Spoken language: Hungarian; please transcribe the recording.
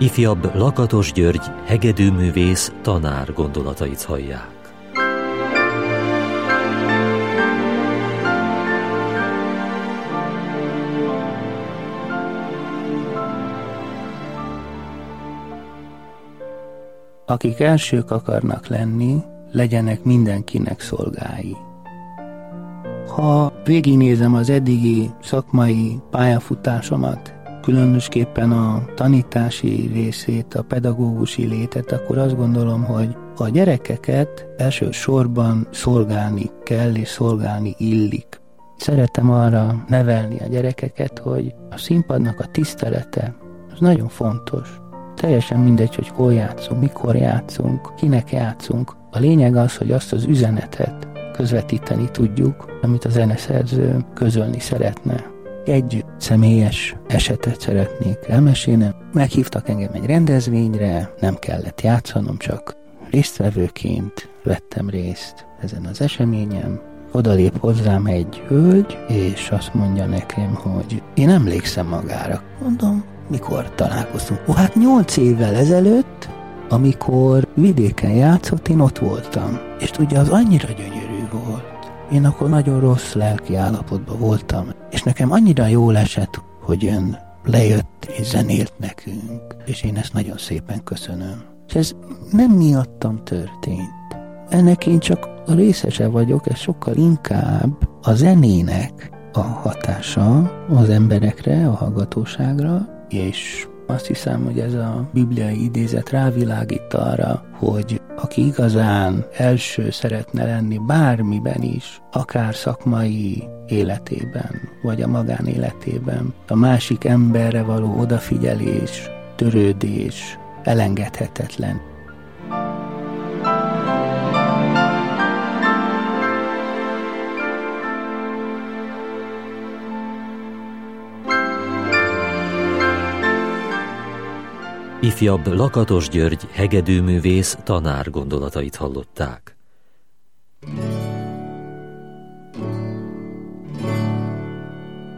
Ifjabb Lakatos György hegedűművész tanár gondolatait hallják. Akik elsők akarnak lenni, legyenek mindenkinek szolgái. Ha végignézem az eddigi szakmai pályafutásomat, különösképpen a tanítási részét, a pedagógusi létet, akkor azt gondolom, hogy a gyerekeket elsősorban szolgálni kell és szolgálni illik. Szeretem arra nevelni a gyerekeket, hogy a színpadnak a tisztelete az nagyon fontos. Teljesen mindegy, hogy hol játszunk, mikor játszunk, kinek játszunk. A lényeg az, hogy azt az üzenetet közvetíteni tudjuk, amit a zeneszerző közölni szeretne. Egy személyes esetet szeretnék elmesélni. Meghívtak engem egy rendezvényre, nem kellett játszanom, csak résztvevőként vettem részt ezen az eseményen. Odalép hozzám egy hölgy, és azt mondja nekem, hogy én emlékszem magára. Mondom, mikor találkoztunk? Hát 8 évvel ezelőtt, amikor vidéken játszott, én ott voltam. És tudja, az annyira gyönyörű volt. Én akkor nagyon rossz lelki állapotban voltam, és nekem annyira jól esett, hogy ön lejött és zenélt nekünk, és én ezt nagyon szépen köszönöm. És ez nem miattam történt. Ennek én csak a részese vagyok, ez sokkal inkább a zenének a hatása az emberekre, a hallgatóságra, és azt hiszem, hogy ez a bibliai idézet rávilágít arra, hogy aki igazán első szeretne lenni bármiben is, akár szakmai életében, vagy a magánéletében, a másik emberre való odafigyelés, törődés elengedhetetlen. Ifjabb Lakatos György hegedűművész tanár gondolatait hallották.